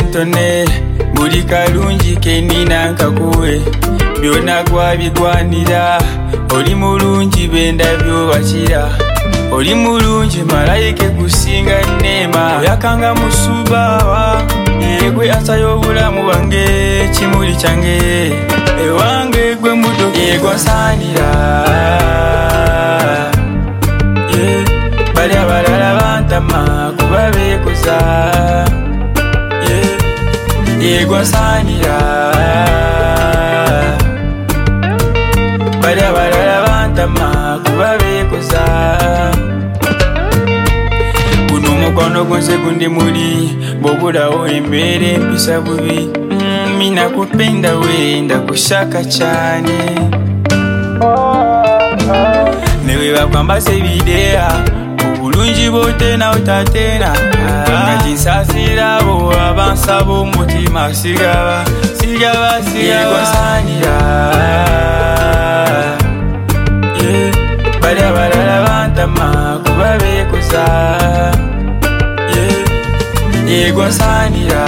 ntone buri kalungi kenina nkakuwe byona gwabigwanira oli mulungi benda byobakira oli mulungi malayike gusinga neema yakanga musubawa yegwe asayo obulamu bwange kimuli kyange ewange gwe mudo yegonsanira bali abalala bantama kuba beekuza yegonsanira bali abalala bantama kuba beekuza guno omukwano gonse gundi muli bwobulawo embeera empisa bubi mina kupenda we ndakushaka cyane newe bakwambasa ebidea obulungi botena otatena ngati nsasira bo abansaba omutima sigaba yegonsanira bali abalala bantama kuba beekuza yegonsanira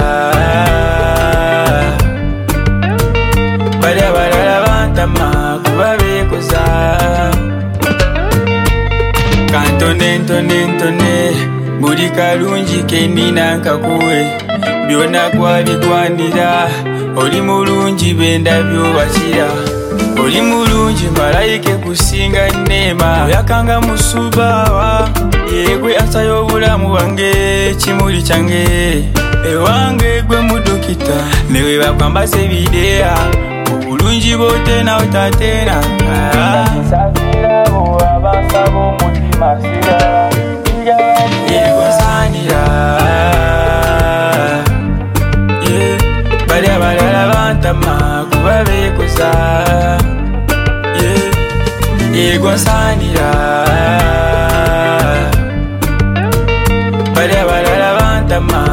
bali abalala bantama kuba beekuza kantone buli kalungi kenina nkakuwe byona gwabigwanira oli mulungi benda byobakira oli mulungi malayike gusinga neema yakanga musubawa yegwe asayo obulamu bwange kimuli kyange ewange gwe mudokita newe bakwambasa ebidea obulungi botena otatena abansaba omutima sigala yegonsanira bali abalala bantama kuba beekuza yegonsanira bali abalala bantama